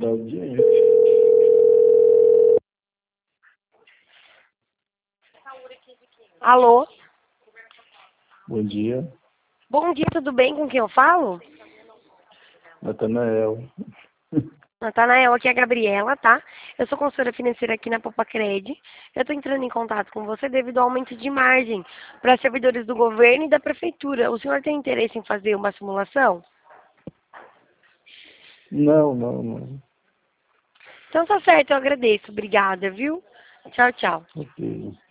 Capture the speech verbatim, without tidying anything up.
da audiência. Alô? Bom dia, Bom dia, tudo bem? Com quem eu falo? Natanael. Natanael, aqui é a Gabriela, tá? Eu sou consultora financeira aqui na Popacred. Eu tô entrando em contato com você devido ao aumento de margem para servidores do governo e da prefeitura. O senhor tem interesse em fazer uma simulação? Não, não, não. Então tá certo, eu agradeço. Obrigada, viu? Tchau, tchau. Ok.